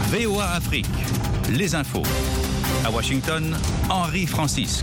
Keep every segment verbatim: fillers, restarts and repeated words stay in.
V O A Afrique, les infos. À Washington, Henri Francisque.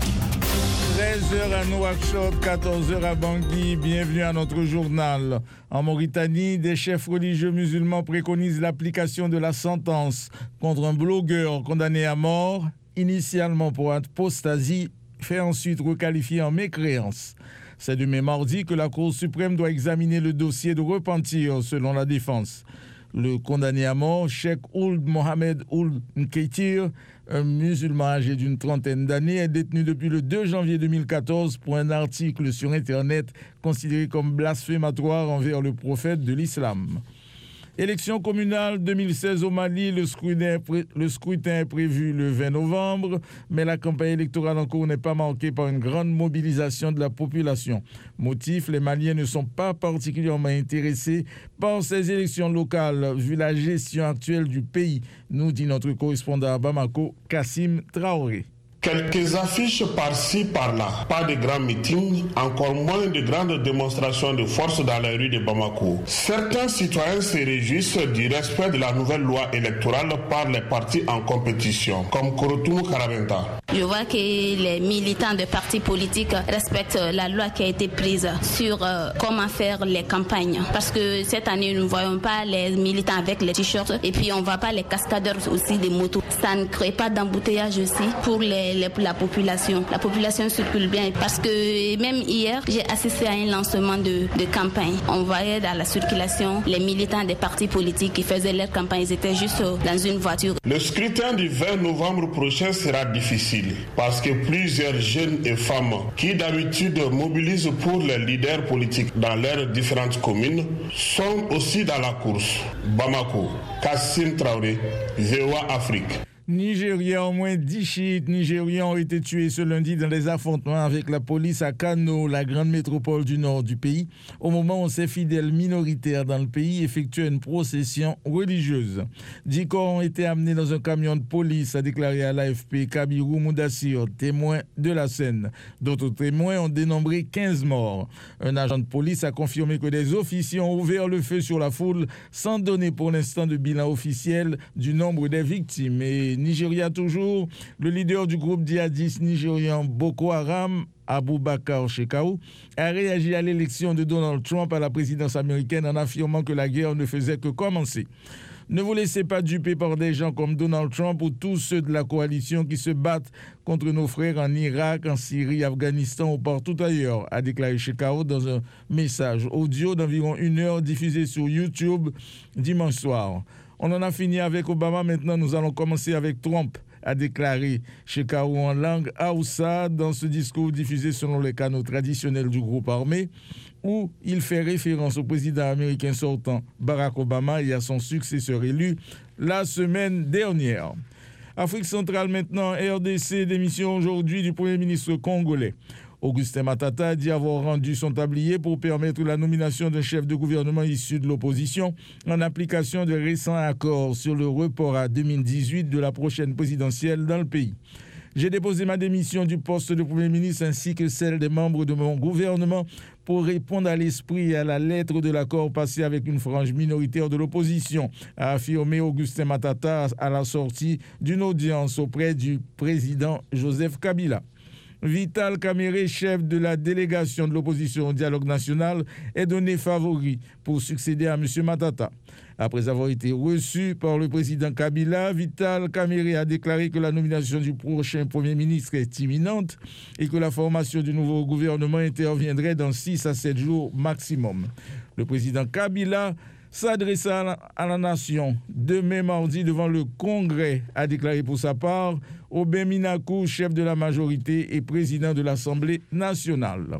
treize heures à Nouakchott, quatorze heures à Bangui. Bienvenue à notre journal. En Mauritanie, des chefs religieux musulmans préconisent l'application de la sentence contre un blogueur condamné à mort, initialement pour apostasie, fait ensuite requalifier en mécréance. C'est demain mardi que la Cour suprême doit examiner le dossier de repentir, selon la défense. Le condamné à mort, Cheikh Ould Mohamed Ould Nkeitir, un musulman âgé d'une trentaine d'années, est détenu depuis le deux janvier deux mille quatorze pour un article sur Internet considéré comme blasphématoire envers le prophète de l'islam. Élection communale deux mille seize au Mali, le scrutin, le scrutin est prévu le vingt novembre, mais la campagne électorale en cours n'est pas marquée par une grande mobilisation de la population. Motif, les Maliens ne sont pas particulièrement intéressés par ces élections locales, vu la gestion actuelle du pays, nous dit notre correspondant à Bamako, Kassim Traoré. Quelques affiches par-ci, par-là. Pas de grands meetings, encore moins de grandes démonstrations de force dans les rues de Bamako. Certains citoyens se réjouissent du respect de la nouvelle loi électorale par les partis en compétition, comme Korotoumou Karabenta. Je vois que les militants de partis politiques respectent la loi qui a été prise sur euh, comment faire les campagnes. Parce que cette année, nous ne voyons pas les militants avec les t-shirts et puis on ne voit pas les cascadeurs aussi des motos. Ça ne crée pas d'embouteillage aussi pour les la population. La population circule bien parce que même hier, j'ai assisté à un lancement de, de campagne. On voyait dans la circulation les militants des partis politiques qui faisaient leur campagne. Ils étaient juste dans une voiture. Le scrutin du vingt novembre prochain sera difficile parce que plusieurs jeunes et femmes qui d'habitude mobilisent pour les leaders politiques dans leurs différentes communes sont aussi dans la course. Bamako, Kassim Traoré, V O A Afrique. Nigeria, au moins dix chiites nigérians ont été tués ce lundi dans des affrontements avec la police à Kano, la grande métropole du nord du pays, au moment où ces fidèles minoritaires dans le pays effectuaient une procession religieuse. Dix corps ont été amenés dans un camion de police, a déclaré à l'A F P Kabirou Moudassir, témoin de la scène. D'autres témoins ont dénombré quinze morts. Un agent de police a confirmé que des officiers ont ouvert le feu sur la foule sans donner pour l'instant de bilan officiel du nombre des victimes. Et Nigeria toujours, le leader du groupe djihadiste nigérian Boko Haram, Aboubakar Shekau, a réagi à l'élection de Donald Trump à la présidence américaine en affirmant que la guerre ne faisait que commencer. Ne vous laissez pas duper par des gens comme Donald Trump ou tous ceux de la coalition qui se battent contre nos frères en Irak, en Syrie, Afghanistan ou partout ailleurs, a déclaré Shekau dans un message audio d'environ une heure diffusé sur YouTube dimanche soir. On en a fini avec Obama, maintenant nous allons commencer avec Trump, a déclaré Shekau en langue Haoussa dans ce discours diffusé selon les canaux traditionnels du groupe armé, où il fait référence au président américain sortant Barack Obama et à son successeur élu la semaine dernière. Afrique centrale maintenant, R D C, démission aujourd'hui du Premier ministre congolais. Augustin Matata dit avoir rendu son tablier pour permettre la nomination d'un chef de gouvernement issu de l'opposition en application de récents accords sur le report à deux mille dix-huit de la prochaine présidentielle dans le pays. J'ai déposé ma démission du poste de Premier ministre ainsi que celle des membres de mon gouvernement pour répondre à l'esprit et à la lettre de l'accord passé avec une frange minoritaire de l'opposition, a affirmé Augustin Matata à la sortie d'une audience auprès du président Joseph Kabila. Vital Kamerhe, chef de la délégation de l'opposition au dialogue national, est donné favori pour succéder à M. Matata. Après avoir été reçu par le président Kabila, Vital Kamerhe a déclaré que la nomination du prochain Premier ministre est imminente et que la formation du nouveau gouvernement interviendrait dans six à sept jours maximum. Le président Kabila s'adressa à la, à la nation demain mardi devant le Congrès, a déclaré pour sa part Aubin Minakou, chef de la majorité et président de l'Assemblée nationale.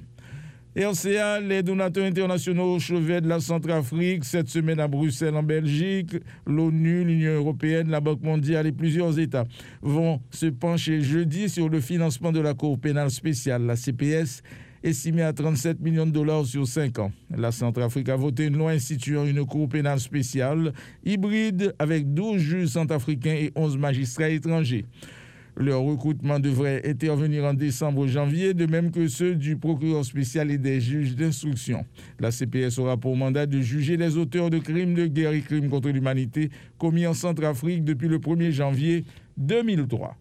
R C A, les donateurs internationaux au chevet de la Centrafrique, cette semaine à Bruxelles en Belgique, l'ONU, l'Union européenne, la Banque mondiale et plusieurs États vont se pencher jeudi sur le financement de la Cour pénale spéciale, la C P S, estimé à trente-sept millions de dollars sur cinq ans. La Centrafrique a voté une loi instituant une cour pénale spéciale hybride avec douze juges centrafricains et onze magistrats étrangers. Leur recrutement devrait intervenir en décembre ou janvier, de même que ceux du procureur spécial et des juges d'instruction. La C P S aura pour mandat de juger les auteurs de crimes de guerre et crimes contre l'humanité commis en Centrafrique depuis le premier janvier deux mille trois.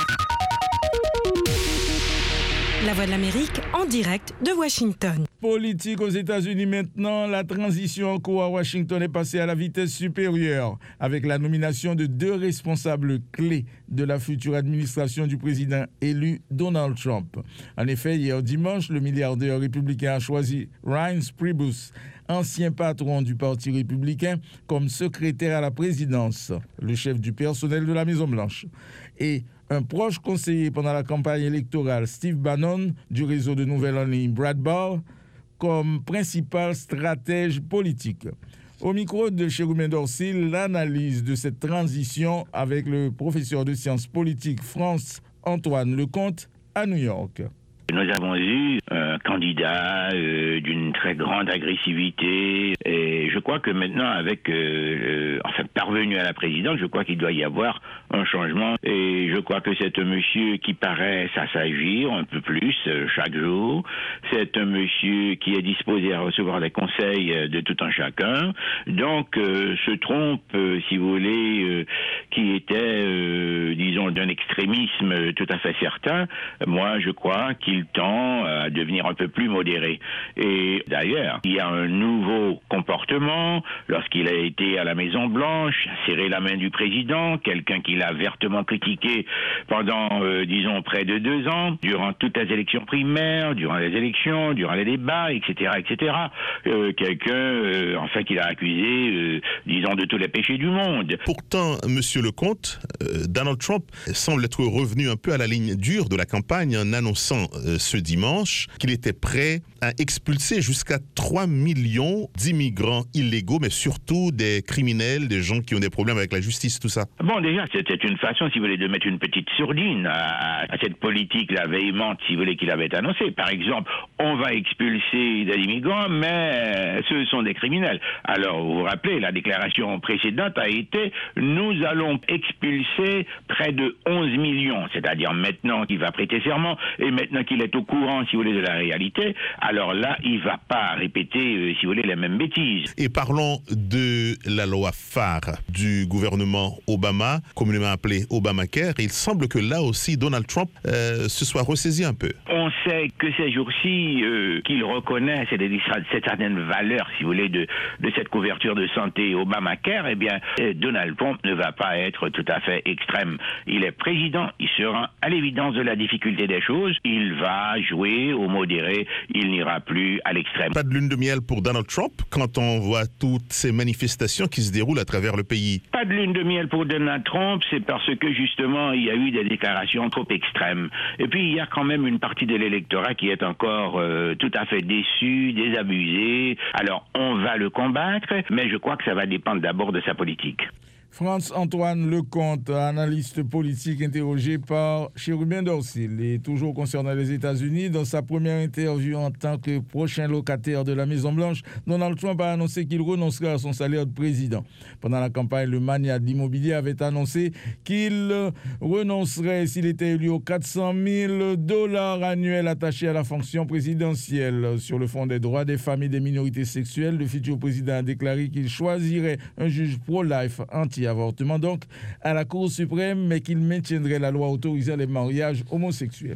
La Voix de l'Amérique en direct de Washington. Politique aux États-Unis maintenant, la transition en cours à Washington est passée à la vitesse supérieure avec la nomination de deux responsables clés de la future administration du président élu Donald Trump. En effet, hier dimanche, le milliardaire républicain a choisi Reince Priebus, ancien patron du Parti républicain, comme secrétaire à la présidence, le chef du personnel de la Maison-Blanche. Et un proche conseiller pendant la campagne électorale, Steve Bannon, du réseau de nouvelles en ligne Breitbart, comme principal stratège politique. Au micro de Chéroumen Dorsil, l'analyse de cette transition avec le professeur de sciences politiques France-Antoine Lecomte à New York. Nous avons eu un candidat euh, d'une très grande agressivité et je crois que maintenant avec euh, euh, enfin parvenu à la présidence, je crois qu'il doit y avoir un changement et je crois que c'est un monsieur qui paraît s'assagir un peu plus euh, chaque jour. C'est un monsieur qui est disposé à recevoir les conseils de tout un chacun. Donc euh, se trompe, euh, si vous voulez, euh, qui était euh, disons d'un extrémisme tout à fait certain. Moi, je crois qu'il tend à devenir un peu plus modéré. Et d'ailleurs, il y a un nouveau comportement lorsqu'il a été à la Maison-Blanche, serré la main du président, quelqu'un qu'il a vertement critiqué pendant, euh, disons, près de deux ans, durant toutes les élections primaires, durant les élections, durant les débats, et cetera, et cetera. Euh, quelqu'un, euh, enfin, qu'il a accusé, euh, disons, de tous les péchés du monde. Pourtant, Monsieur Lecomte, euh, Donald Trump semble être revenu un peu à la ligne dure de la campagne en annonçant euh, ce dimanche qu'il était prêt à expulser jusqu'à trois millions d'immigrants illégaux, mais surtout des criminels, des gens qui ont des problèmes avec la justice, tout ça. Bon, déjà, c'était une façon, si vous voulez, de mettre une petite sourdine à, à cette politique-là véhémente, si vous voulez, qu'il avait annoncée. Par exemple, on va expulser des immigrants, mais ce sont des criminels. Alors, vous vous rappelez, la déclaration précédente a été « Nous allons expulser près de onze millions », c'est-à-dire maintenant qu'il va prêter serment et maintenant qu'il est au courant, si vous voulez, de la réalité, alors là, il ne va pas répéter, euh, si vous voulez, les mêmes bêtises. Et parlons de la loi phare du gouvernement Obama, communément appelée Obamacare. Il semble que là aussi, Donald Trump euh, se soit ressaisi un peu. On sait que ces jours-ci, euh, qu'il reconnaît cette, cette certaine valeur, si vous voulez, de, de cette couverture de santé Obamacare, eh bien, euh, Donald Trump ne va pas être tout à fait extrême. Il est président, il sera à l'évidence de la difficulté des choses, il va jouer au modéré, il n'ira plus à l'extrême. Pas de lune de miel pour Donald Trump quand on voit toutes ces manifestations qui se déroulent à travers le pays. Pas de lune de miel pour Donald Trump, c'est parce que justement il y a eu des déclarations trop extrêmes. Et puis il y a quand même une partie de l'électorat qui est encore euh, tout à fait déçu, désabusé. Alors on va le combattre, mais je crois que ça va dépendre d'abord de sa politique. France-Antoine Lecomte, analyste politique interrogé par Chéroumen Dorsil. Et toujours concernant les États-Unis, dans sa première interview en tant que prochain locataire de la Maison-Blanche, Donald Trump a annoncé qu'il renoncerait à son salaire de président. Pendant la campagne, le magnat de l'immobilier avait annoncé qu'il renoncerait s'il était élu aux quatre cent mille dollars annuels attachés à la fonction présidentielle. Sur le fond des droits des femmes et des minorités sexuelles, le futur président a déclaré qu'il choisirait un juge pro-life anti avortement donc à la Cour suprême, mais qu'il maintiendrait la loi autorisant les mariages homosexuels.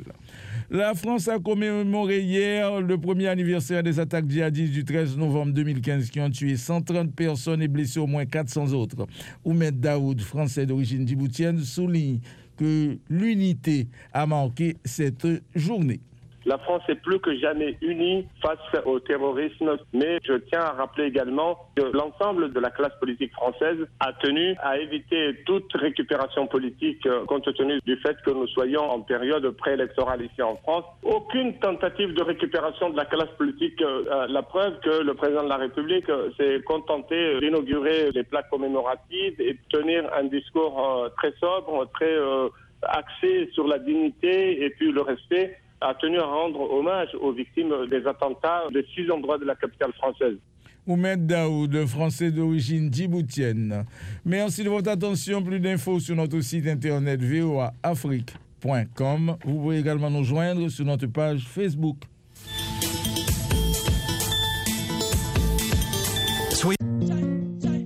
La France a commémoré hier le premier anniversaire des attaques djihadistes du treize novembre deux mille quinze qui ont tué cent trente personnes et blessé au moins quatre cents autres. Oumed Daoud, français d'origine djiboutienne, souligne que l'unité a marqué cette journée. La France est plus que jamais unie face au terrorisme, mais je tiens à rappeler également que l'ensemble de la classe politique française a tenu à éviter toute récupération politique compte tenu du fait que nous soyons en période préélectorale ici en France. Aucune tentative de récupération de la classe politique, euh, la preuve que le président de la République s'est contenté d'inaugurer les plaques commémoratives et de tenir un discours euh, très sobre, très euh, axé sur la dignité et puis le respect, a tenu à rendre hommage aux victimes des attentats de six endroits de la capitale française. Oumed Daoud, français d'origine djiboutienne. Merci de votre attention. Plus d'infos sur notre site internet v o a afrique point com. Vous pouvez également nous joindre sur notre page Facebook.